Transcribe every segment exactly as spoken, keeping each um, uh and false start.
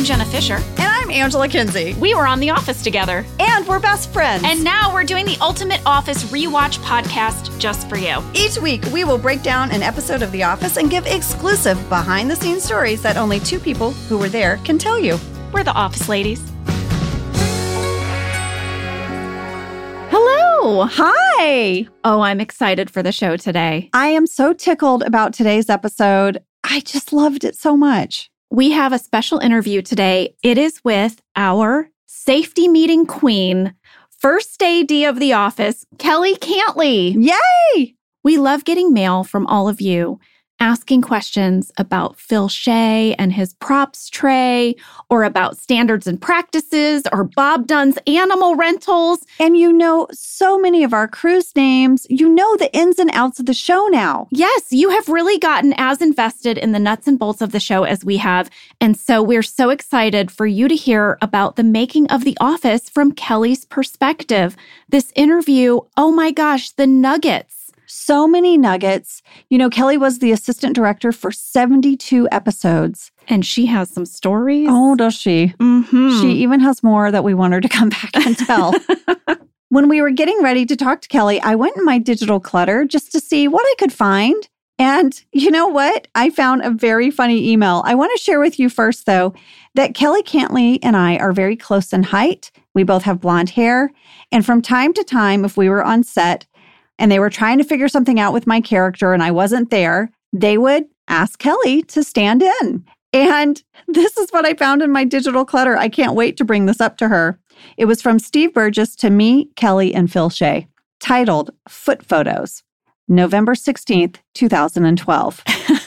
Jenna Fisher. And I'm Angela Kinsey. We were on The Office together. And we're best friends. And now we're doing the Ultimate Office Rewatch podcast just for you. Each week, we will break down an episode of The Office and give exclusive behind-the-scenes stories that only two people who were there can tell you. We're the Office ladies. Hello. Hi. Oh, I'm excited for the show today. I am so tickled about today's episode. I just loved it so much. We have a special interview today. It is with our safety meeting queen, first A D of The Office, Kelly Cantley. Yay! We love getting mail from all of you asking questions about Phil Shea and his props tray, or about standards and practices, or Bob Dunn's animal rentals. And you know so many of our crew's names. You know the ins and outs of the show now. Yes, you have really gotten as invested in the nuts and bolts of the show as we have. And so we're so excited for you to hear about the making of The Office from Kelly's perspective. This interview, oh my gosh, the nuggets. So many nuggets. You know, Kelly was the assistant director for seventy-two episodes. And she has some stories. Oh, does she? Mm-hmm. She even has more that we want her to come back and tell. When we were getting ready to talk to Kelly, I went in my digital clutter just to see what I could find. And you know what? I found a very funny email. I want to share with you first, though, that Kelly Cantley and I are very close in height. We both have blonde hair. And from time to time, if we were on set, and they were trying to figure something out with my character and I wasn't there, they would ask Kelly to stand in. And this is what I found in my digital clutter. I can't wait to bring this up to her. It was from Steve Burgess to me, Kelly, and Phil Shea, titled Foot Photos, November sixteenth, twenty twelve.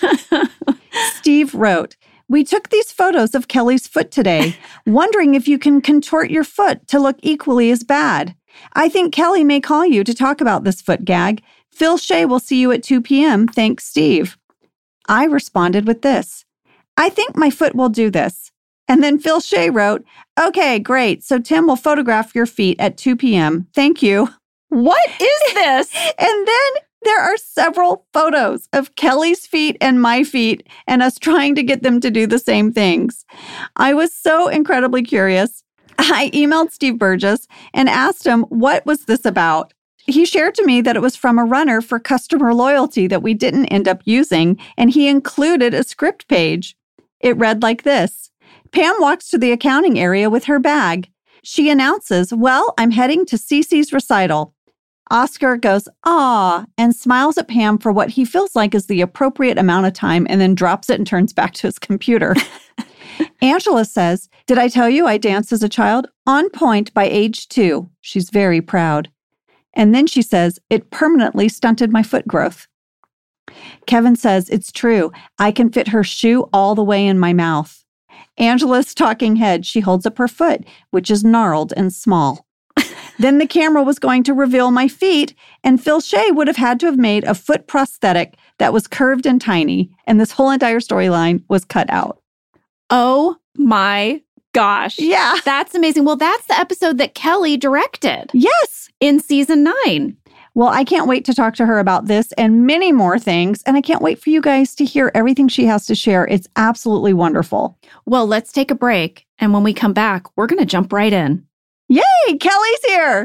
Steve wrote, "We took these photos of Kelly's foot today, wondering if you can contort your foot to look equally as bad. I think Kelly may call you to talk about this foot gag. Phil Shea will see you at two p.m. Thanks, Steve." I responded with this: "I think my foot will do this." And then Phil Shea wrote, "Okay, great. So Tim will photograph your feet at two p.m. Thank you." What is this? And then there are several photos of Kelly's feet and my feet and us trying to get them to do the same things. I was so incredibly curious. I emailed Steve Burgess and asked him, what was this about? He shared to me that it was from a runner for customer loyalty that we didn't end up using, and he included a script page. It read like this: Pam walks to the accounting area with her bag. She announces, "Well, I'm heading to Cece's recital." Oscar goes, "Aw," and smiles at Pam for what he feels like is the appropriate amount of time, and then drops it and turns back to his computer. Angela says, "Did I tell you I danced as a child? On point by age two." She's very proud. And then she says, "It permanently stunted my foot growth." Kevin says, "It's true. I can fit her shoe all the way in my mouth." Angela's talking head. She holds up her foot, which is gnarled and small. Then the camera was going to reveal my feet, and Phil Shea would have had to have made a foot prosthetic that was curved and tiny, and this whole entire storyline was cut out. Oh my gosh. Yeah. That's amazing. Well, that's the episode that Kelly directed. Yes. In season nine. Well, I can't wait to talk to her about this and many more things. And I can't wait for you guys to hear everything she has to share. It's absolutely wonderful. Well, let's take a break. And when we come back, we're going to jump right in. Yay! Kelly's here.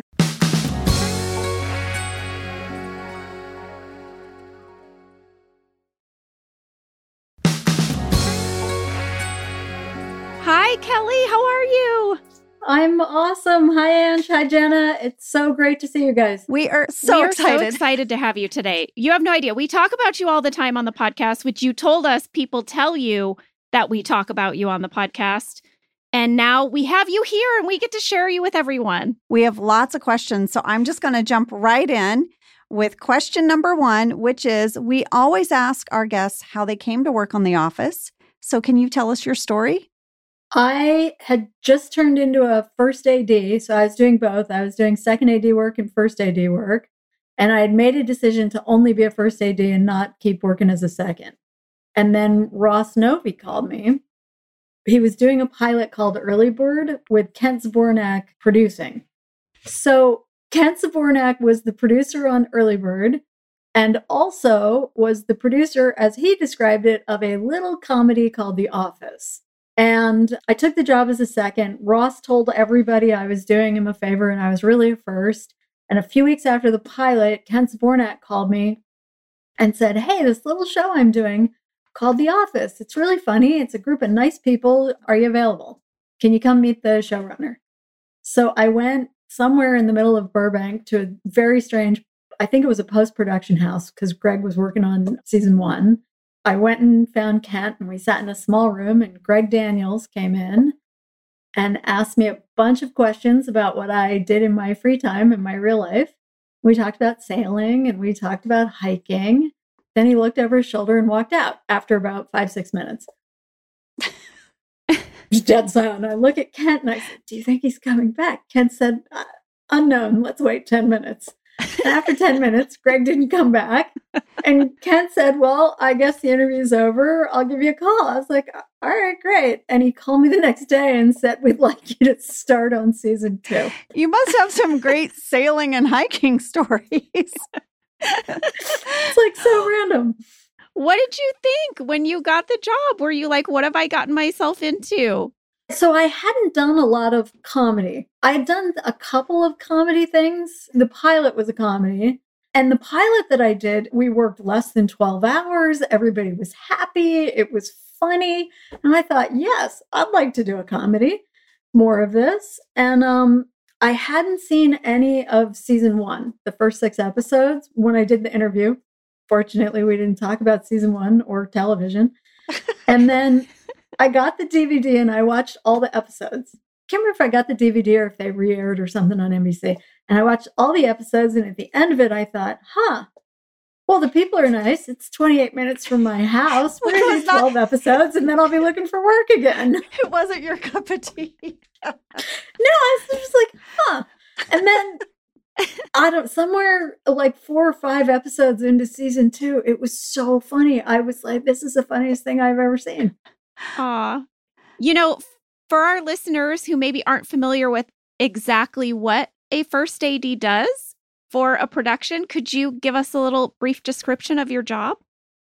Hi, Kelly. How are you? I'm awesome. Hi, Ange. Hi, Jenna. It's so great to see you guys. We are so we are excited. so excited to have you today. You have no idea. We talk about you all the time on the podcast, which you told us people tell you that we talk about you on the podcast. And now we have you here and we get to share you with everyone. We have lots of questions. So I'm just going to jump right in with question number one, which is we always ask our guests how they came to work on The Office. So can you tell us your story? I had just turned into a first A D, so I was doing both. I was doing second A D work and first A D work, and I had made a decision to only be a first A D and not keep working as a second. And then Ross Novi called me. He was doing a pilot called Early Bird with Kent Zbornak producing. So Kent Zbornak was the producer on Early Bird and also was the producer, as he described it, of a little comedy called The Office. And I took the job as a second. Ross told everybody I was doing him a favor and I was really a first. And a few weeks after the pilot, Ken Zbornak called me and said, hey, this little show I'm doing called The Office. It's really funny. It's a group of nice people. Are you available? Can you come meet the showrunner? So I went somewhere in the middle of Burbank to a very strange, I think it was a post-production house because Greg was working on season one. I went and found Kent and we sat in a small room and Greg Daniels came in and asked me a bunch of questions about what I did in my free time in my real life. We talked about sailing and we talked about hiking. Then he looked over his shoulder and walked out after about five, six minutes. Dead silent. I look at Kent and I said, do you think he's coming back? Kent said, uh, unknown. Let's wait ten minutes. And after ten minutes, Greg didn't come back. And Kent said, well, I guess the interview's over. I'll give you a call. I was like, all right, great. And he called me the next day and said, we'd like you to start on season two. You must have some great sailing and hiking stories. It's like so random. What did you think when you got the job? Were you like, what have I gotten myself into? So I hadn't done a lot of comedy. I had done a couple of comedy things. The pilot was a comedy. And the pilot that I did, we worked less than twelve hours. Everybody was happy. It was funny. And I thought, yes, I'd like to do a comedy, more of this. And um, I hadn't seen any of season one, the first six episodes, when I did the interview. Fortunately, we didn't talk about season one or television. And then I got the D V D and I watched all the episodes. Can't remember if I got the D V D or if they re-aired or something on N B C. And I watched all the episodes, and at the end of it, I thought, huh, well, the people are nice. It's twenty-eight minutes from my house. We're going to do twelve episodes, and then I'll be looking for work again. It wasn't your cup of tea. No, I was just like, huh. And then, I don't, somewhere like four or five episodes into season two, it was so funny. I was like, this is the funniest thing I've ever seen. Aw. You know, for our listeners who maybe aren't familiar with exactly what a first A D does for a production, could you give us a little brief description of your job?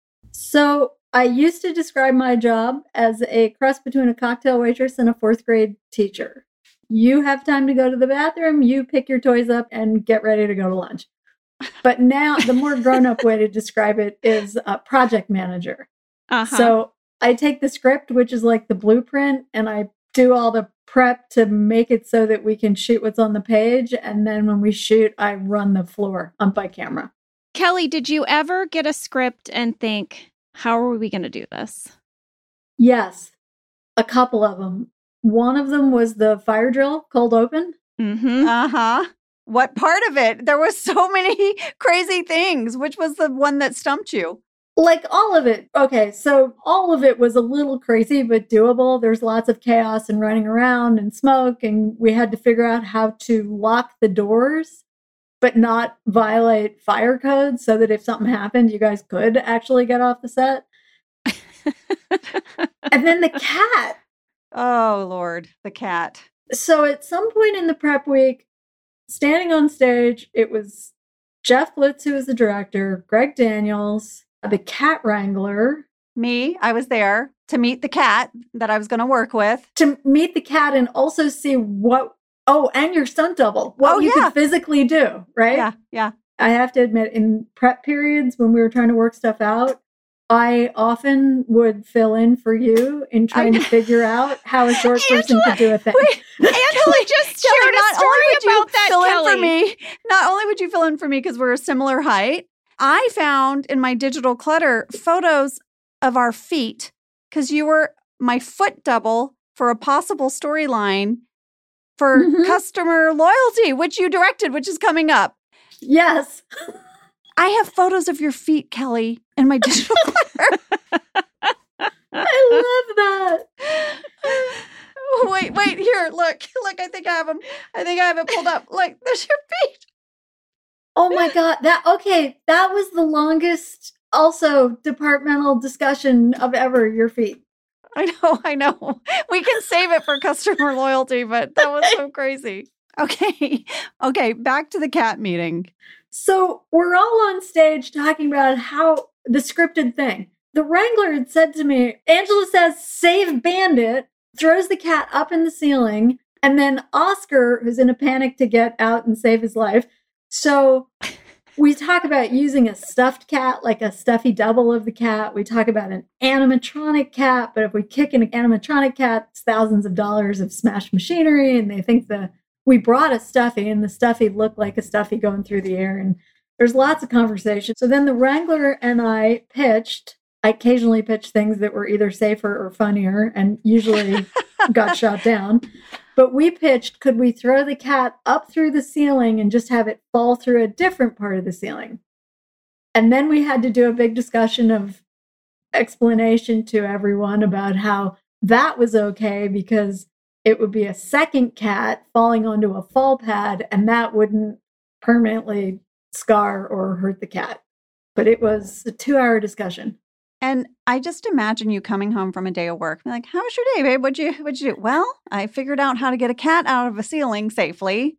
So I used to describe my job as a cross between a cocktail waitress and a fourth grade teacher. You have time to go to the bathroom, you pick your toys up and get ready to go to lunch. But now the more grown-up way to describe it is a project manager. Uh-huh. So I take the script, which is like the blueprint, and I do all the prep to make it so that we can shoot what's on the page. And then when we shoot, I run the floor on by camera. Kelly, did you ever get a script and think, how are we going to do this? Yes, a couple of them. One of them was the fire drill, cold open. Mm-hmm. Uh-huh. What part of it? There was so many crazy things. Which was the one that stumped you? Like all of it. Okay, so all of it was a little crazy, but doable. There's lots of chaos and running around and smoke, and we had to figure out how to lock the doors, but not violate fire codes so that if something happened, you guys could actually get off the set. And then the cat. Oh, Lord, the cat. So at some point in the prep week, standing on stage, it was Jeff Lutz, who was the director, Greg Daniels, the cat wrangler. Me, I was there to meet the cat that I was going to work with. To meet the cat and also see what, oh, and your stunt double, what oh, you yeah. could physically do, right? Yeah, yeah. I have to admit, in prep periods when we were trying to work stuff out, I often would fill in for you in trying to figure out how a short person Angela, could do a thing. Wait, Angela just Kelly, shared a story about that, fill Kelly. In for me, not only would you fill in for me because we're a similar height, I found in my digital clutter photos of our feet because you were my foot double for a possible storyline for mm-hmm. customer loyalty, which you directed, which is coming up. Yes. I have photos of your feet, Kelly, in my digital clutter. I love that. Wait, wait, here, look, look, I think I have them. I think I have it pulled up. Look, there's your feet. Oh my God. That, okay. That was the longest also departmental discussion of ever, your feet. I know, I know. We can save it for customer loyalty, but that was so crazy. Okay. Okay. Back to the cat meeting. So we're all on stage talking about how the scripted thing. The Wrangler had said to me, Angela says, save Bandit. throws the cat up in the ceiling, and then Oscar, who's in a panic to get out and save his life. So we talk about using a stuffed cat, like a stuffy double of the cat. We talk about an animatronic cat, but if we kick an animatronic cat, it's thousands of dollars of smashed machinery, and they think the we brought a stuffy, and the stuffy looked like a stuffy going through the air, and there's lots of conversation. So then the Wrangler and I pitched. I occasionally pitched things that were either safer or funnier, and usually got shot down. But we pitched, could we throw the cat up through the ceiling and just have it fall through a different part of the ceiling? And then we had to do a big discussion of explanation to everyone about how that was okay because it would be a second cat falling onto a fall pad, and that wouldn't permanently scar or hurt the cat. But it was a two-hour discussion. And I just imagine you coming home from a day of work, like, "How was your day, babe? What'd you What'd you do?" "Well, I figured out how to get a cat out of a ceiling safely."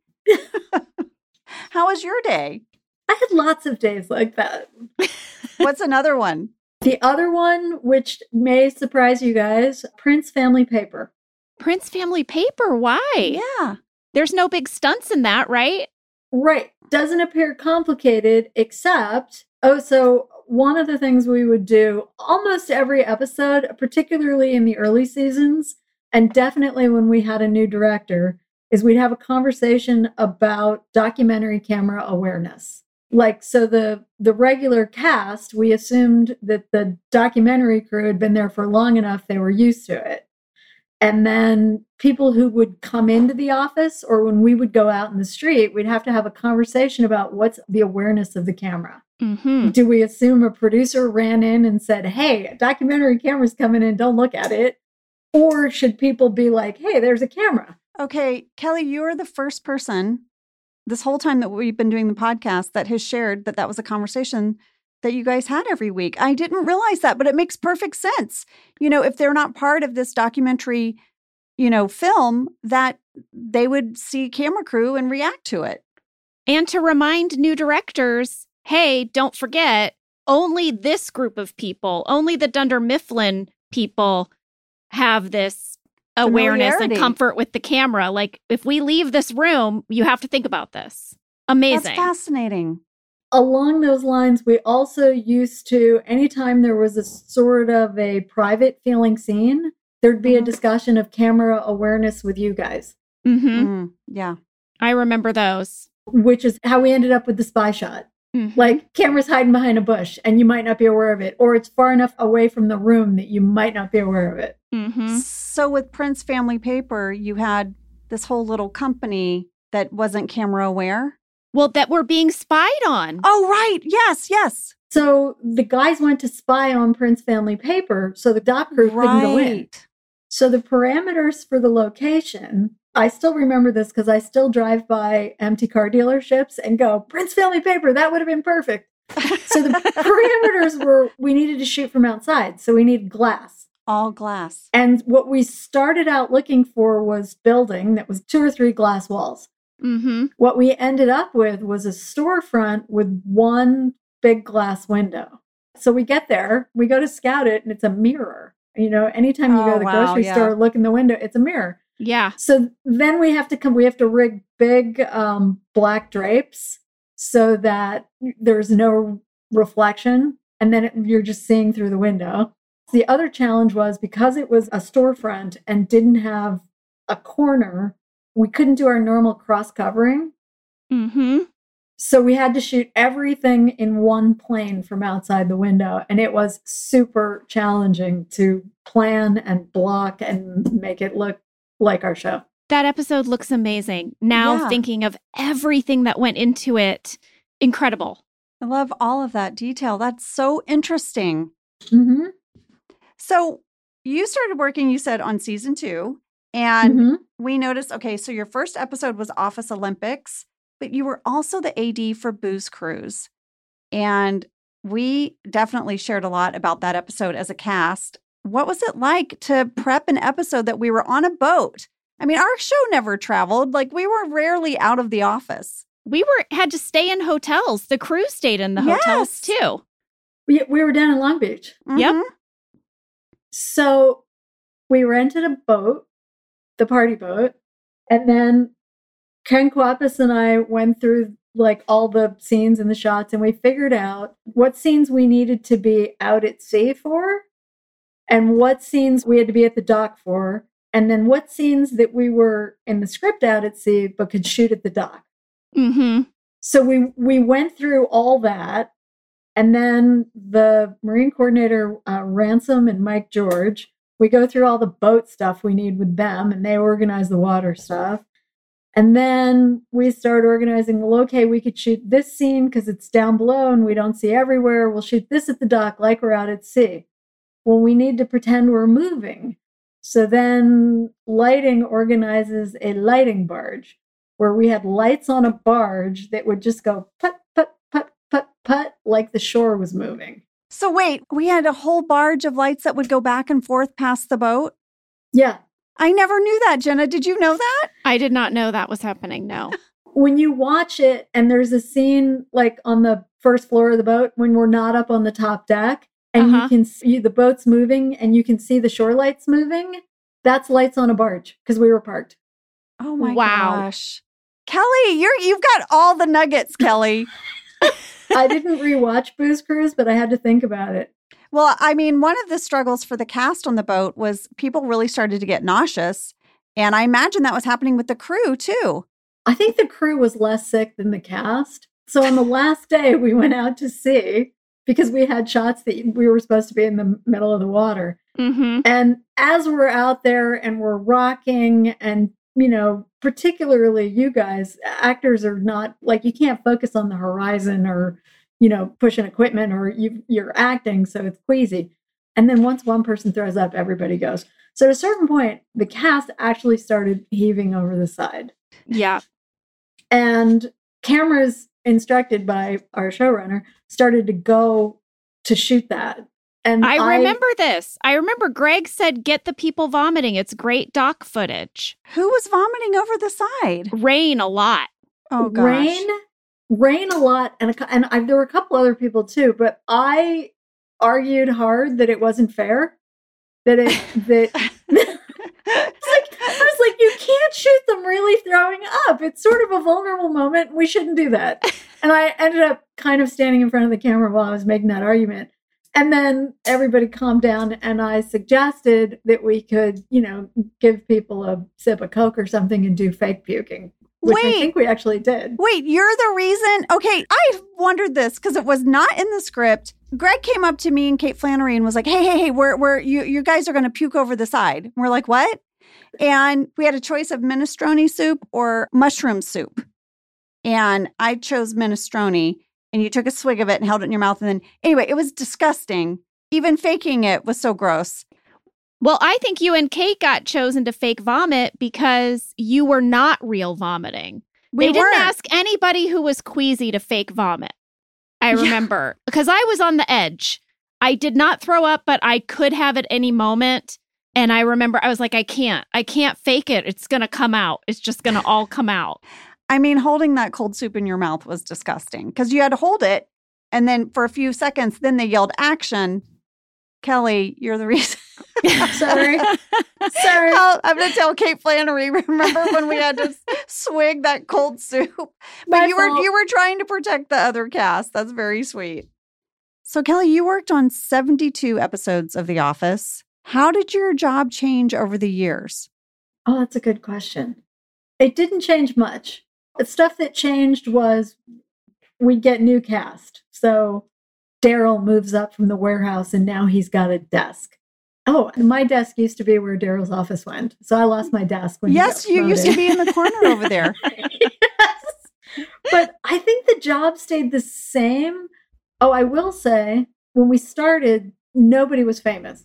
How was your day? I had lots of days like that. What's another one? The other one, which may surprise you guys, Prince Family Paper. Prince Family Paper? Why? Yeah. There's no big stunts in that, right? Right. Doesn't appear complicated, except, oh, so one of the things we would do almost every episode, particularly in the early seasons, and definitely when we had a new director, is we'd have a conversation about documentary camera awareness. Like, so the, the regular cast, we assumed that the documentary crew had been there for long enough, they were used to it. And then people who would come into the office or when we would go out in the street, we'd have to have a conversation about what's the awareness of the camera. Mm-hmm. Do we assume a producer ran in and said, "Hey, a documentary camera's coming in, don't look at it"? Or should people be like, "Hey, there's a camera"? Okay, Kelly, you're the first person this whole time that we've been doing the podcast that has shared that that was a conversation that you guys had every week. I didn't realize that, but it makes perfect sense. You know, if they're not part of this documentary, you know, film, that they would see camera crew and react to it. And to remind new directors, hey, don't forget, only this group of people, only the Dunder Mifflin people have this awareness and comfort with the camera. Like, if we leave this room, you have to think about this. Amazing. That's fascinating. Along those lines, we also used to, anytime there was a sort of a private feeling scene, there'd be a discussion of camera awareness with you guys. Mm-hmm. Mm, yeah. I remember those. Which is how we ended up with the spy shot. Mm-hmm. Like, camera's hiding behind a bush and you might not be aware of it, or it's far enough away from the room that you might not be aware of it. Mm-hmm. So with Prince Family Paper, you had this whole little company that wasn't camera aware? Well, that we're being spied on. Oh, right. Yes, yes. So the guys went to spy on Prince Family Paper, so the doc crew right. couldn't go in. So the parameters for the location, I still remember this because I still drive by empty car dealerships and go, Prince Family Paper, that would have been perfect. So the parameters were, we needed to shoot from outside, so we needed glass. All glass. And what we started out looking for was building that was two or three glass walls. Mm-hmm. What we ended up with was a storefront with one big glass window. So we get there, we go to scout it, and it's a mirror. You know, anytime you oh, go to the wow, grocery yeah. store, look in the window, it's a mirror. Yeah. So then we have to come, we have to rig big um, black drapes so that there's no reflection. And then it, you're just seeing through the window. The other challenge was because it was a storefront and didn't have a corner, we couldn't do our normal cross covering. Mm-hmm. So we had to shoot everything in one plane from outside the window. And it was super challenging to plan and block and make it look like our show. That episode looks amazing. Now Yeah. thinking of everything that went into it, incredible. I love all of that detail. That's so interesting. Mm-hmm. So you started working, you said, on season two. And Mm-hmm. we noticed, okay, so your first episode was Office Olympics, but you were also the A D for Booze Cruise. And we definitely shared a lot about that episode as a cast. What was it like to prep an episode that we were on a boat? I mean, our show never traveled. Like, we were rarely out of the office. We were had to stay in hotels. The crew stayed in the Yes. hotels too. We, we were down in Long Beach. Yep. Mhm. So we rented a boat, the party boat, and then Ken Kwapis and I went through like all the scenes and the shots, and we figured out what scenes we needed to be out at sea for and what scenes we had to be at the dock for, and then what scenes that we were in the script out at sea but could shoot at the dock. Mm-hmm. So we we went through all that, and then the Marine coordinator, uh, Ransom and Mike George, we go through all the boat stuff we need with them, and they organize the water stuff. And then we start organizing, well, okay, we could shoot this scene because it's down below and we don't see everywhere. We'll shoot this at the dock like we're out at sea. Well, we need to pretend we're moving. So then lighting organizes a lighting barge where we had lights on a barge that would just go put, put, put, put, put, like the shore was moving. So wait, we had a whole barge of lights that would go back and forth past the boat? Yeah. I never knew that, Jenna. Did you know that? I did not know that was happening, no. When you watch it and there's a scene like on the first floor of the boat when we're not up on the top deck and Uh-huh. you can see the boat's moving and you can see the shore lights moving, that's lights on a barge because we were parked. Oh my Wow. gosh. Kelly, you're you've got all the nuggets, Kelly. I didn't rewatch Booze Cruise, but I had to think about it. Well, I mean, one of the struggles for the cast on the boat was people really started to get nauseous. And I imagine that was happening with the crew too. I think the crew was less sick than the cast. So on the last day, we went out to sea because we had shots that we were supposed to be in the middle of the water. Mm-hmm. And as we're out there and we're rocking and, you know, particularly you guys, actors are not like, you can't focus on the horizon or, you know, pushing equipment or you, you're acting. So it's queasy. And then once one person throws up, everybody goes. So at a certain point, the cast actually started heaving over the side. Yeah. And cameras instructed by our showrunner started to go to shoot that. And I I remember this. I remember Greg said, get the people vomiting. It's great dock footage. Who was vomiting over the side? Rain a lot. Oh, gosh. Rain, rain a lot. And, a, and I, there were a couple other people too, but I argued hard that it wasn't fair. That it, that, it's like, I was like, you can't shoot them really throwing up. It's sort of a vulnerable moment. We shouldn't do that. And I ended up kind of standing in front of the camera while I was making that argument. And then everybody calmed down and I suggested that we could, you know, give people a sip of Coke or something and do fake puking, which Wait. I think we actually did. Wait, you're the reason? Okay, I wondered this because it was not in the script. Greg came up to me and Kate Flannery and was like, hey, hey, hey, we're, we're, you, you guys are going to puke over the side. And we're like, what? And we had a choice of minestrone soup or mushroom soup. And I chose minestrone. And you took a swig of it and held it in your mouth. And then, anyway, it was disgusting. Even faking it was so gross. Well, I think you and Kate got chosen to fake vomit because you were not real vomiting. We they didn't weren't. ask anybody who was queasy to fake vomit. I Yeah. remember because I was on the edge. I did not throw up, but I could have at any moment. And I remember I was like, I can't. I can't fake it. It's going to come out. It's just going to all come out. I mean, holding that cold soup in your mouth was disgusting because you had to hold it. And then for a few seconds, then they yelled action. Kelly, you're the reason. Sorry. Sorry. I'll- I'm going to tell Kate Flannery. Remember when we had to swig that cold soup? But My you were fault. you were trying to protect the other cast. That's very sweet. So, Kelly, you worked on seventy-two episodes of The Office. How did your job change over the years? Oh, that's a good question. It didn't change much. The stuff that changed was we get new cast. So Daryl moves up from the warehouse and now he's got a desk. Oh, and my desk used to be where Daryl's office went. So I lost my desk when Yes, he got you used to promoted. be in the corner over there. Yes. But I think the job stayed the same. Oh, I will say, when we started, nobody was famous.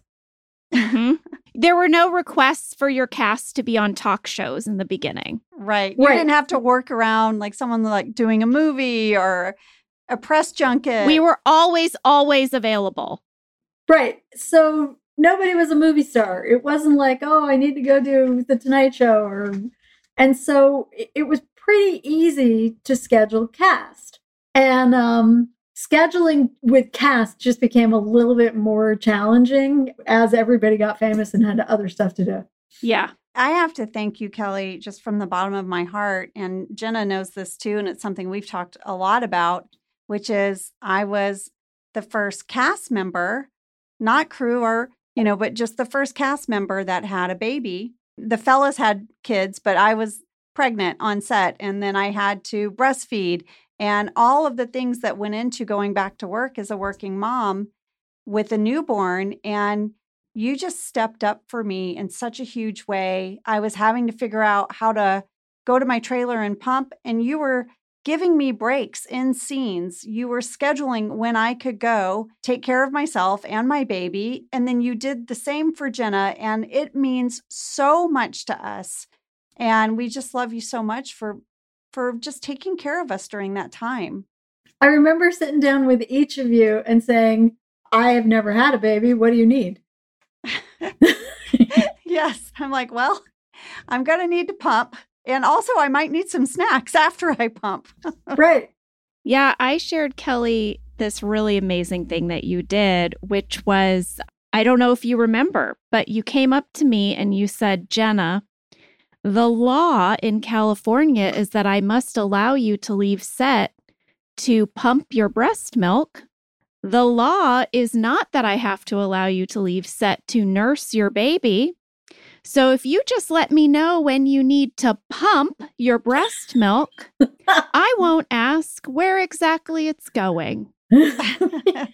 Mhm. There were no requests for your cast to be on talk shows in the beginning. Right. You Right. didn't have to work around like someone like doing a movie or a press junket. We were always, always available. Right. So nobody was a movie star. It wasn't like, oh, I need to go do the Tonight Show. Or, and so it, it was pretty easy to schedule cast. And um, scheduling with cast just became a little bit more challenging as everybody got famous and had other stuff to do. Yeah. I have to thank you, Kelly, just from the bottom of my heart. And Jenna knows this too. And it's something we've talked a lot about, which is I was the first cast member, not crew or, you know, but just the first cast member that had a baby. The fellas had kids, but I was pregnant on set. And then I had to breastfeed and all of the things that went into going back to work as a working mom with a newborn. And you just stepped up for me in such a huge way. I was having to figure out how to go to my trailer and pump, and you were giving me breaks in scenes. You were scheduling when I could go take care of myself and my baby. And then you did the same for Jenna. And it means so much to us. And we just love you so much for, for just taking care of us during that time. I remember sitting down with each of you and saying, I have never had a baby. What do you need? Yes. I'm like, well, I'm going to need to pump. And also, I might need some snacks after I pump. Right. Yeah, I shared, Kelly, this really amazing thing that you did, which was, I don't know if you remember, but you came up to me and you said, Jenna, the law in California is that I must allow you to leave set to pump your breast milk. The law is not that I have to allow you to leave set to nurse your baby. So if you just let me know when you need to pump your breast milk, I won't ask where exactly it's going. I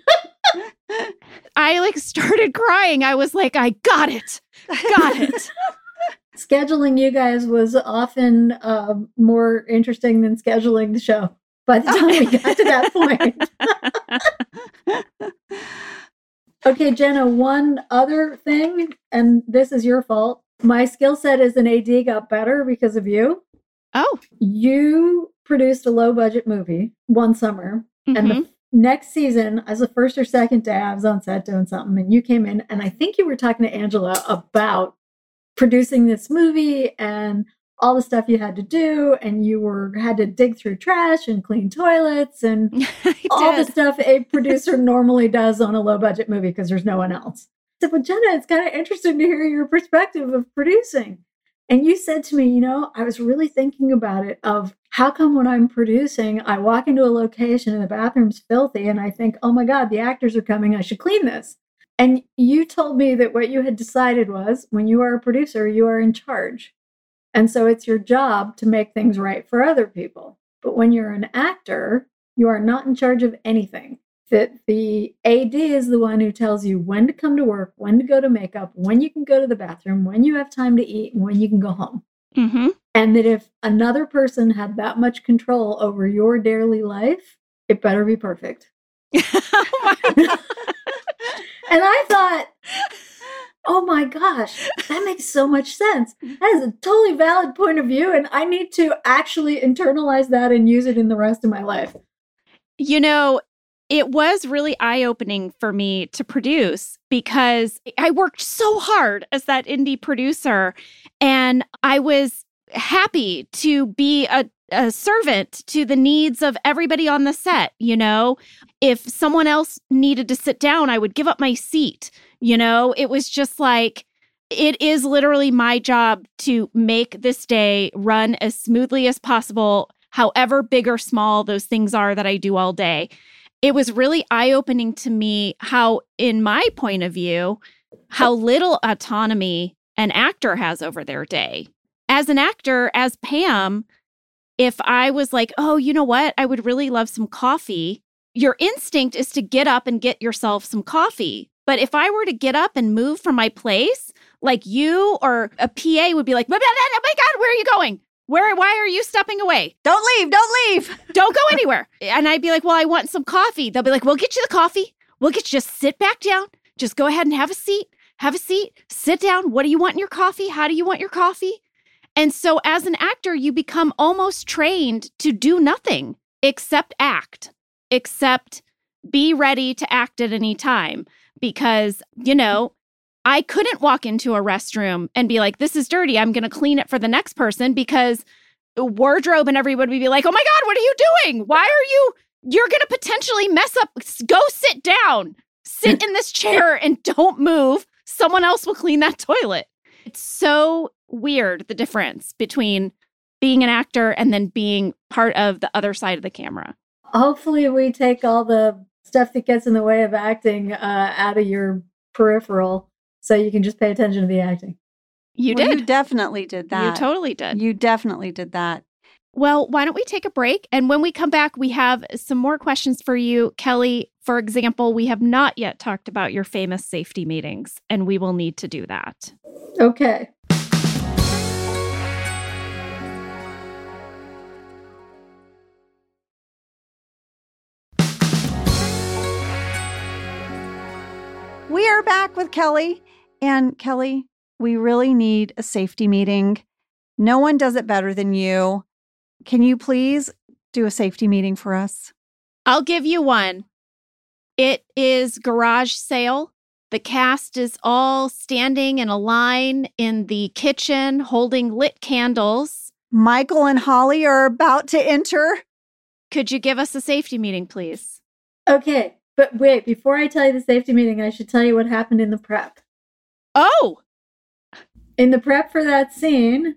like started crying. I was like, I got it. Got it. Scheduling you guys was often uh, more interesting than scheduling the show by the time we got to that point. Okay, Jenna, one other thing, and this is your fault. My skill set as an A D got better because of you. Oh. You produced a low-budget movie one summer, mm-hmm. and the next season, as the first or second day, I was on set doing something, and you came in, and I think you were talking to Angela about producing this movie and all the stuff you had to do, and you were had to dig through trash and clean toilets and all the stuff a producer normally does on a low budget movie because there's no one else. I said, well, Jenna, it's kind of interesting to hear your perspective of producing. And you said to me, you know, I was really thinking about it of how come when I'm producing, I walk into a location and the bathroom's filthy and I think, oh my God, the actors are coming, I should clean this. And you told me that what you had decided was when you are a producer, you are in charge. And so it's your job to make things right for other people. But when you're an actor, you are not in charge of anything. That the A D is the one who tells you when to come to work, when to go to makeup, when you can go to the bathroom, when you have time to eat, and when you can go home. Mm-hmm. And that if another person had that much control over your daily life, it better be perfect. Oh my God. And I thought, oh my gosh, that makes so much sense. That is a totally valid point of view. And I need to actually internalize that and use it in the rest of my life. You know, it was really eye-opening for me to produce because I worked so hard as that indie producer, and I was happy to be a, a servant to the needs of everybody on the set. You know, if someone else needed to sit down, I would give up my seat. You know, it was just like, it is literally my job to make this day run as smoothly as possible, however big or small those things are that I do all day. It was really eye-opening to me how, in my point of view, how little autonomy an actor has over their day. As an actor, as Pam, if I was like, oh, you know what? I would really love some coffee. Your instinct is to get up and get yourself some coffee. But if I were to get up and move from my place, like you or a P A would be like, oh my God, where are you going? Where, why are you stepping away? Don't leave, don't leave. Don't go anywhere. And I'd be like, well, I want some coffee. They'll be like, we'll get you the coffee. We'll get you, just sit back down. Just go ahead and have a seat. Have a seat. Sit down. What do you want in your coffee? How do you want your coffee? And so as an actor, you become almost trained to do nothing except act, except be ready to act at any time. Because, you know, I couldn't walk into a restroom and be like, this is dirty, I'm going to clean it for the next person, because the wardrobe and everybody would be like, oh my God, what are you doing? Why are you you're going to potentially mess up. Go sit down. Sit in this chair and don't move. Someone else will clean that toilet. It's so weird, the difference between being an actor and then being part of the other side of the camera. Hopefully we take all the stuff that gets in the way of acting uh, out of your peripheral so you can just pay attention to the acting. You well, did. You definitely did that. You totally did. You definitely did that. Well, why don't we take a break? And when we come back, we have some more questions for you. Kelly, for example, we have not yet talked about your famous safety meetings, and we will need to do that. Okay. We are back with Kelly. And Kelly, we really need a safety meeting. No one does it better than you. Can you please do a safety meeting for us? I'll give you one. It is garage sale. The cast is all standing in a line in the kitchen holding lit candles. Michael and Holly are about to enter. Could you give us a safety meeting, please? Okay, but wait, before I tell you the safety meeting, I should tell you what happened in the prep. Oh! In the prep for that scene,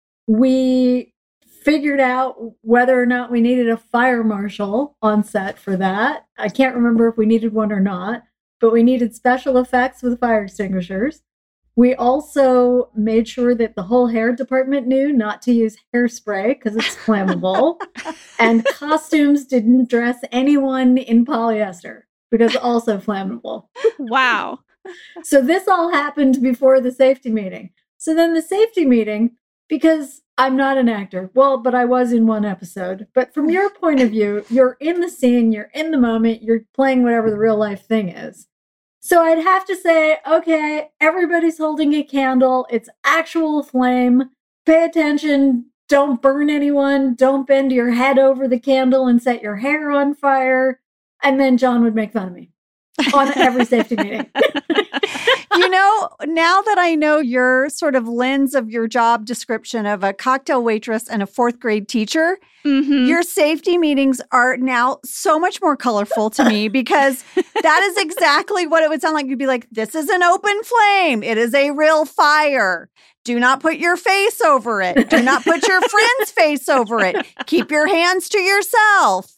we figured out whether or not we needed a fire marshal on set for that. I can't remember if we needed one or not, but we needed special effects with fire extinguishers. We also made sure that the whole hair department knew not to use hairspray because it's flammable. And costumes didn't dress anyone in polyester because also flammable. Wow. So this all happened before the safety meeting. So then the safety meeting, because I'm not an actor. Well, but I was in one episode. But from your point of view, you're in the scene, you're in the moment, you're playing whatever the real life thing is. So I'd have to say, okay, everybody's holding a candle. It's actual flame. Pay attention. Don't burn anyone. Don't bend your head over the candle and set your hair on fire. And then John would make fun of me on every safety meeting. You know, now that I know your sort of lens of your job description of a cocktail waitress and a fourth grade teacher, mm-hmm. your safety meetings are now so much more colorful to me because that is exactly what it would sound like. You'd be like, this is an open flame. It is a real fire. Do not put your face over it. Do not put your friend's face over it. Keep your hands to yourself.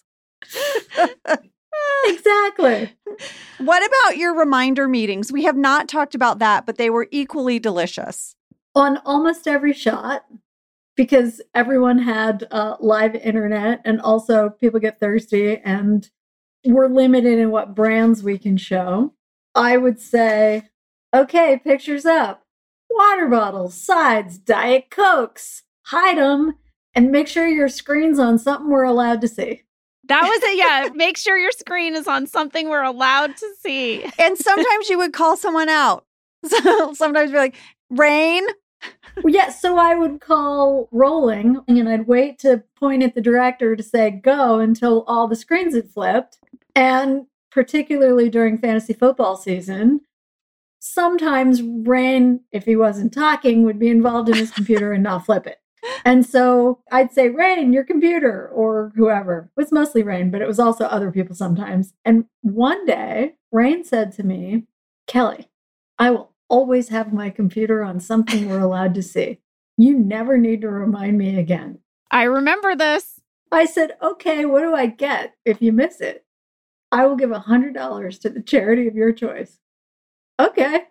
Exactly. What about your reminder meetings? We have not talked about that, but they were equally delicious. On almost every shot, because everyone had uh, live internet and also people get thirsty and we're limited in what brands we can show, I would say, okay, pictures up. Water bottles, sides, Diet Cokes, hide them, and make sure your screen's on something we're allowed to see. That was it. Yeah. Make sure your screen is on something we're allowed to see. And sometimes you would call someone out. So sometimes be like, Rain. Yeah. So I would call rolling and I'd wait to point at the director to say go until all the screens had flipped. And particularly during fantasy football season, sometimes Rain, if he wasn't talking, would be involved in his computer and not flip it. And so I'd say, Rain, your computer, or whoever. It was mostly Rain, but it was also other people sometimes. And one day, Rain said to me, Kelly, I will always have my computer on something we're allowed to see. You never need to remind me again. I remember this. I said, okay, what do I get if you miss it? I will give one hundred dollars to the charity of your choice. Okay.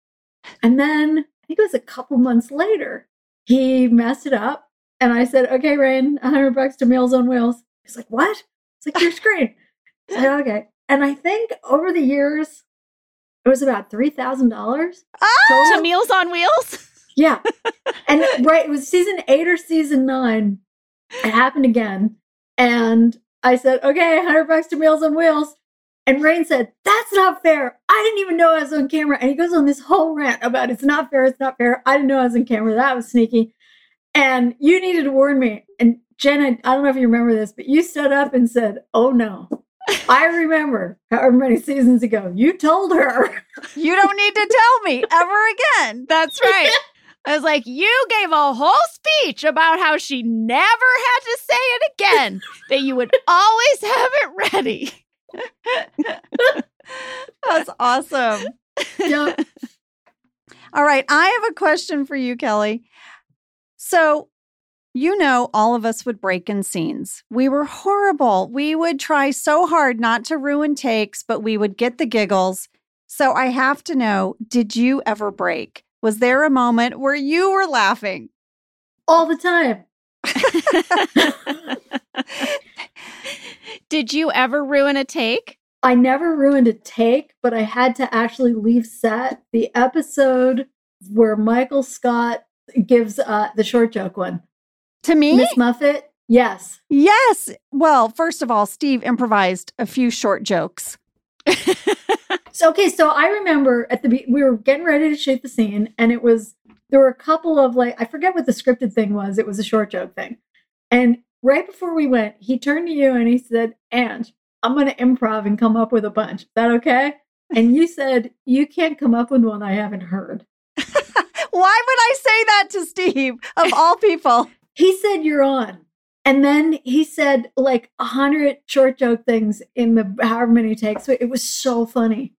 And then I think it was a couple months later, he messed it up. And I said, okay, Rain, a hundred bucks to Meals on Wheels. He's like, what? It's like your screen. I said, okay. And I think over the years, it was about three thousand dollars. Ah, to Meals on Wheels? Yeah. And right, it was season eight or season nine. It happened again. And I said, okay, a hundred bucks to Meals on Wheels. And Rain said, that's not fair. I didn't even know I was on camera. And he goes on this whole rant about it's not fair, it's not fair. I didn't know I was on camera. That was sneaky. And you needed to warn me. And Jenna, I don't know if you remember this, but you stood up and said, oh no. I remember however many seasons ago, you told her. You don't need to tell me ever again. That's right. I was like, you gave a whole speech about how she never had to say it again, that you would always have it ready. That's awesome. Yep. All right. I have a question for you, Kelly. So, you know, all of us would break in scenes. We were horrible. We would try so hard not to ruin takes, but we would get the giggles. So I have to know, did you ever break? Was there a moment where you were laughing? All the time. Did you ever ruin a take? I never ruined a take, but I had to actually leave set. The episode where Michael Scott gives uh, the short joke one. To me? Miss Muffet? Yes. Yes. Well, first of all, Steve improvised a few short jokes. So, okay, so I remember at the, be- we were getting ready to shoot the scene, and it was, there were a couple of like, I forget what the scripted thing was. It was a short joke thing. And right before we went, he turned to you and he said, Ange, I'm going to improv and come up with a bunch. Is that okay? And you said, you can't come up with one I haven't heard. Why would I say that to Steve, of all people? He said, you're on. And then he said like a hundred short joke things in the however many takes. So it was so funny.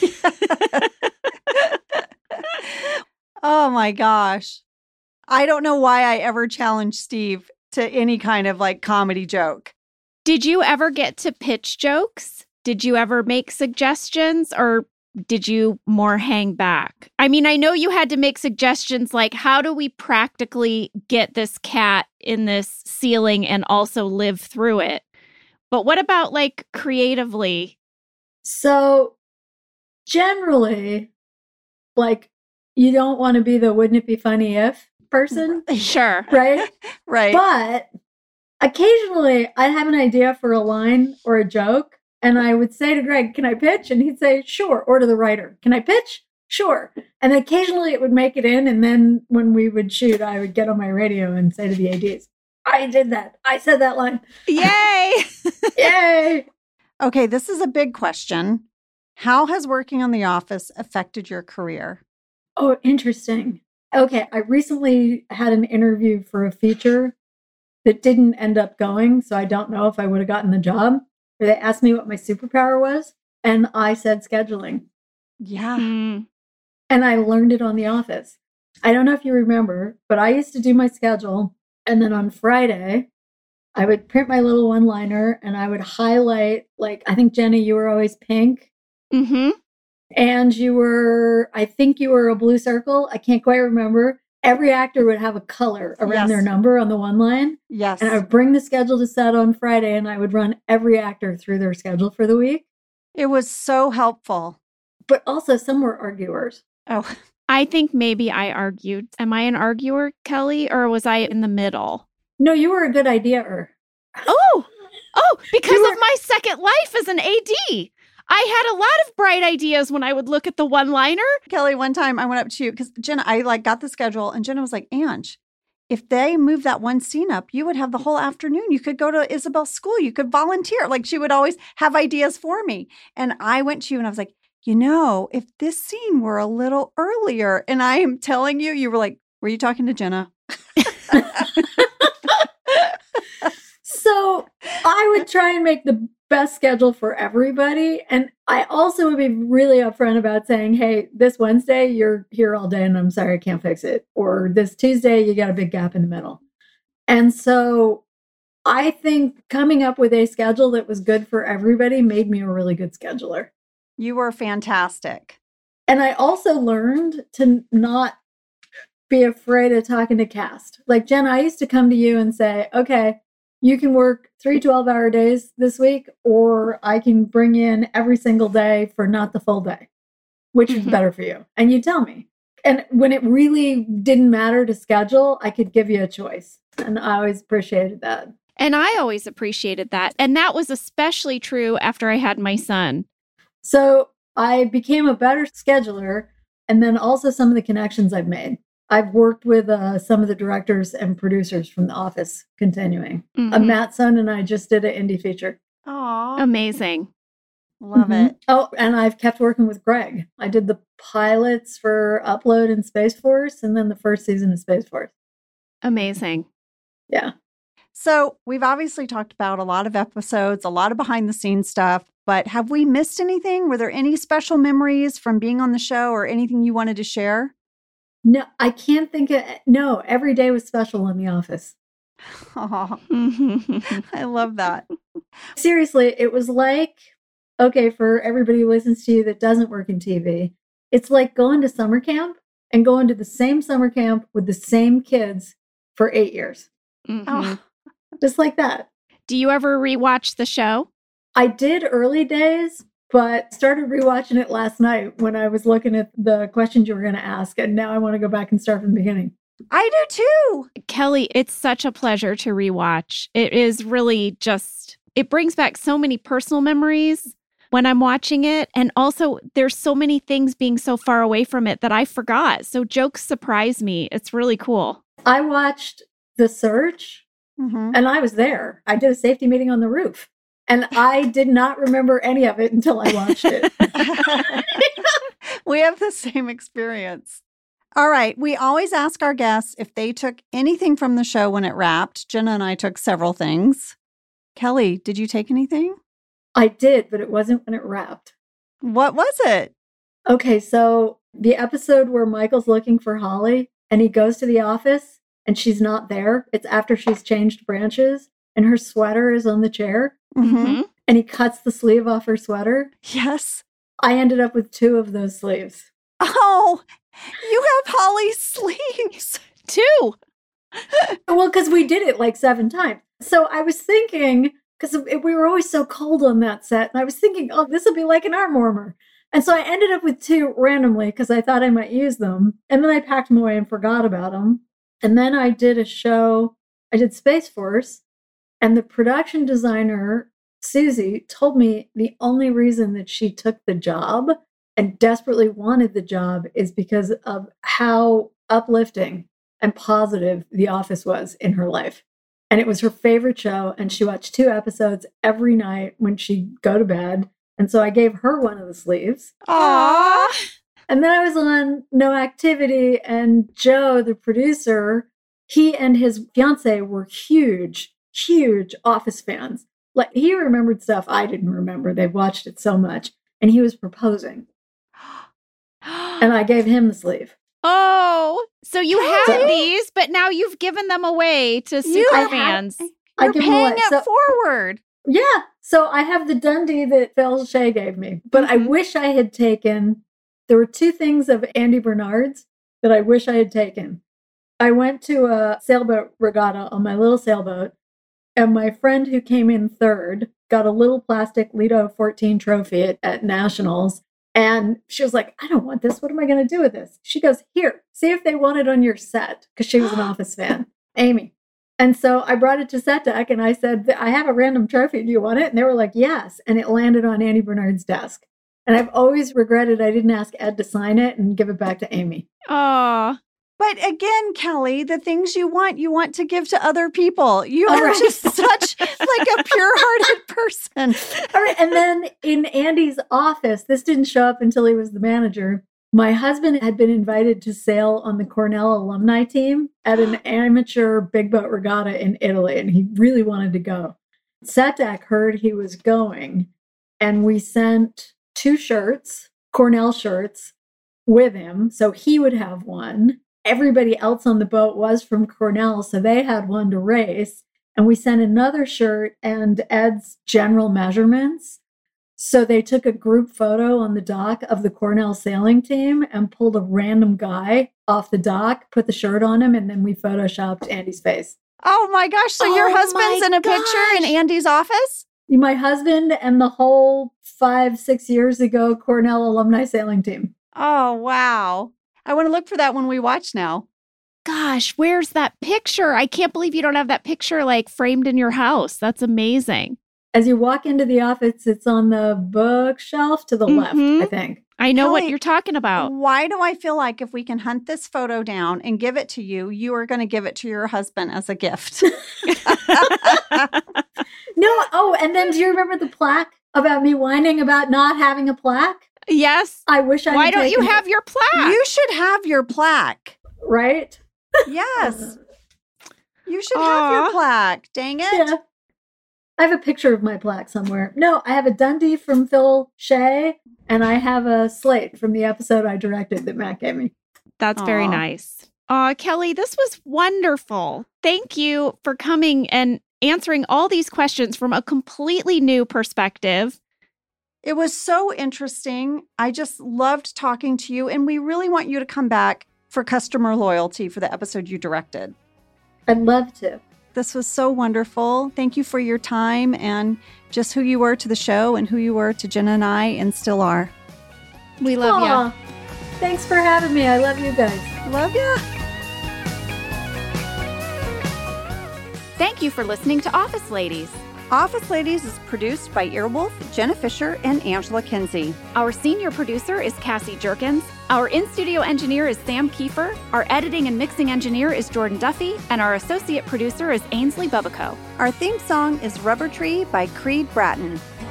Oh my gosh. I don't know why I ever challenged Steve to any kind of like comedy joke. Did you ever get to pitch jokes? Did you ever make suggestions, or did you more hang back? I mean, I know you had to make suggestions like, how do we practically get this cat in this ceiling and also live through it? But what about like creatively? So generally, like, you don't want to be the wouldn't it be funny if person, Sure. right? Right. But occasionally I'd have an idea for a line or a joke, and I would say to Greg, can I pitch? And he'd say, sure. Or to the writer, can I pitch? Sure. And occasionally it would make it in. And then when we would shoot, I would get on my radio and say to the A Ds, I did that. I said that line. Yay! Yay! Okay, this is a big question. How has working on The Office affected your career? Oh, interesting. Okay, I recently had an interview for a feature that didn't end up going, so I don't know if I would have gotten the job. They asked me what my superpower was, and I said scheduling. Yeah. Mm. And I learned it on The Office. I don't know if you remember, but I used to do my schedule, and then on Friday, I would print my little one-liner, and I would highlight, like, I think, Jenny, you were always pink. Mm-hmm. And you were, I think you were a blue circle. I can't quite remember. Every actor would have a color around Yes. their number on the one line. Yes. And I would bring the schedule to set on Friday, and I would run every actor through their schedule for the week. It was so helpful. But also, some were arguers. Oh, I think maybe I argued. Am I an arguer, Kelly, or was I in the middle? No, you were a good idea-er. Oh, oh, because You were- of my second life as an A D. I had a lot of bright ideas when I would look at the one-liner. Kelly, one time I went up to you because Jenna, I like got the schedule and Jenna was like, Ange, if they move that one scene up, you would have the whole afternoon. You could go to Isabel's school. You could volunteer. Like she would always have ideas for me. And I went to you and I was like, you know, if this scene were a little earlier, and I am telling you, you were like, were you talking to Jenna? So I would try and make the best schedule for everybody. And I also would be really upfront about saying, hey, this Wednesday, you're here all day and I'm sorry, I can't fix it. Or this Tuesday, you got a big gap in the middle. And so I think coming up with a schedule that was good for everybody made me a really good scheduler. You were fantastic. And I also learned to not be afraid of talking to cast. Like, Jen, I used to come to you and say, okay, you can work three twelve-hour days this week, or I can bring in every single day for not the full day. Which is Mhm. better for you? And you tell me. And when it really didn't matter to schedule, I could give you a choice. And I always appreciated that. And I always appreciated that. And that was especially true after I had my son. So I became a better scheduler, and then also some of the connections I've made. I've worked with uh, some of the directors and producers from The Office continuing. Uh, Mhm. Matt Son and I just did an indie feature. Aw. Amazing. Love Mhm. it. Oh, and I've kept working with Greg. I did the pilots for Upload and Space Force, and then the first season of Space Force. Amazing. Yeah. So we've obviously talked about a lot of episodes, a lot of behind the scenes stuff, but have we missed anything? Were there any special memories from being on the show or anything you wanted to share? No, I can't think of, no, every day was special in the office. Oh, I love that. Seriously, it was like, okay, for everybody who listens to you that doesn't work in T V, it's like going to summer camp and going to the same summer camp with the same kids for eight years. Mhm. Oh, Just like that. Do you ever rewatch the show? I did early days, but started rewatching it last night when I was looking at the questions you were going to ask. And now I want to go back and start from the beginning. I do too. Kelly, it's such a pleasure to rewatch. It is really just, it brings back so many personal memories when I'm watching it. And also, there's so many things being so far away from it that I forgot. So jokes surprise me. It's really cool. I watched The Search Mm-hmm. and I was there. I did a safety meeting on the roof. And I did not remember any of it until I watched it. We have the same experience. All right. We always ask our guests if they took anything from the show when it wrapped. Jenna and I took several things. Kelly, did you take anything? I did, but it wasn't when it wrapped. What was it? Okay, so the episode where Michael's looking for Holly and he goes to the office and she's not there. It's after she's changed branches and her sweater is on the chair Mm-hmm. Mhm. and he cuts the sleeve off her sweater. Yes. I ended up with two of those sleeves. Oh, you have Holly's sleeves. Two. Well, because we did it like seven times. So I was thinking, because we were always so cold on that set, and I was thinking, oh, this will be like an arm warmer. And so I ended up with two randomly because I thought I might use them. And then I packed them away and forgot about them. And then I did a show, I did Space Force, and the production designer, Susie, told me the only reason that she took the job and desperately wanted the job is because of how uplifting and positive The Office was in her life. And it was her favorite show. And she watched two episodes every night when she'd go to bed. And so I gave her one of the sleeves. Aw. And then I was on No Activity, and Joe, the producer, he and his fiance were huge, huge Office fans. Like, he remembered stuff I didn't remember. They watched it so much. And he was proposing. And I gave him the sleeve. Oh, so you So- have these, but now you've given them away to You super have- fans. I You're give him paying away. it So- forward. Yeah. So I have the Dundee that Phil Shea gave me, but I Mhm. wish I had taken. There were two things of Andy Bernard's that I wish I had taken. I went to a sailboat regatta on my little sailboat, and my friend who came in third got a little plastic Lido fourteen trophy at, at Nationals. And she was like, I don't want this. What am I going to do with this? She goes, here, see if they want it on your set. Because she was an Office fan, Amy. And so I brought it to Set Deck and I said, I have a random trophy. Do you want it? And they were like, yes. And it landed on Andy Bernard's desk. And I've always regretted I didn't ask Ed to sign it and give it back to Amy. Oh, But again, Kelly, the things you want, you want to give to other people. You All are right. just such like a pure-hearted person. All right. And then in Andy's office, this didn't show up until he was the manager. My husband had been invited to sail on the Cornell alumni team at an amateur big boat regatta in Italy, and he really wanted to go. Set Deck heard he was going, and we sent two shirts, Cornell shirts, with him, so he would have one. Everybody else on the boat was from Cornell, so they had one to race. And we sent another shirt and Ed's general measurements. So they took a group photo on the dock of the Cornell sailing team and pulled a random guy off the dock, put the shirt on him, and then we photoshopped Andy's face. Oh my gosh. So your Oh husband's my in a picture in gosh. Andy's office? My husband and the whole five, six years ago Cornell alumni sailing team. Oh, wow. I want to look for that when we watch now. gosh, where's that picture? I can't believe you don't have that picture like framed in your house. That's amazing. As you walk into the office, it's on the bookshelf to the Mhm. left, I think. I know what Kelly, you're talking about. Why do I feel like if we can hunt this photo down and give it to you, you are going to give it to your husband as a gift? No, oh, and then do you remember the plaque About me whining about not having a plaque? Yes. I wish I Why had don't you taken have it. your plaque? You should have your plaque. Right? Yes. You should Aw. have your plaque. Dang it. Yeah. I have a picture of my plaque somewhere. No, I have a Dundee from Phil Shea, and I have a slate from the episode I directed that Matt gave me. That's very Aw. nice. Aw, Kelly, this was wonderful. Thank you for coming and answering all these questions from a completely new perspective. It was so interesting. I just loved talking to you, and we really want you to come back for customer loyalty for the episode you directed. I'd love to. This was so wonderful. Thank you for your time and just who you were to the show and who you were to Jenna and I and still are. We love you. Aw, thanks for having me. I love you guys. Love ya. Thank you for listening to Office Ladies. Office Ladies is produced by Earwolf, Jenna Fisher, and Angela Kinsey. Our senior producer is Cassie Jerkins. Our in-studio engineer is Sam Kiefer. Our editing and mixing engineer is Jordan Duffy. And our associate producer is Ainsley Bubico. Our theme song is Rubber Tree by Creed Bratton.